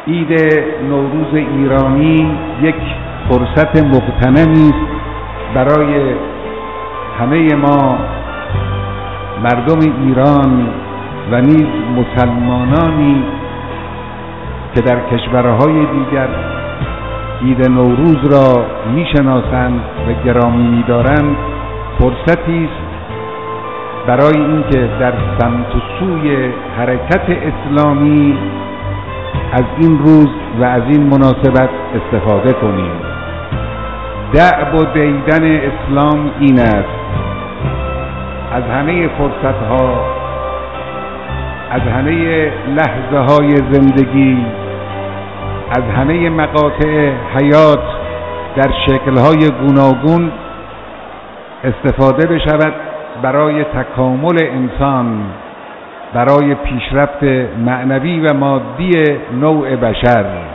عید نوروز ایرانی یک فرصت مغتنمی است برای همه ما مردم ایران و نیز مسلمانانی که در کشورهای دیگر عید نوروز را میشناسند و گرامی می‌دارند، فرصتی است برای اینکه در سمت و سوی حرکت اسلامی از این روز و از این مناسبت استفاده کنیم. دأب و دیدن اسلام این است: از همه فرصت‌ها، از همه لحظه‌های زندگی، از همه مقاطع حیات در شکل‌های گوناگون استفاده بشود برای تکامل انسان، برای پیشرفت معنوی و مادی نوع بشر.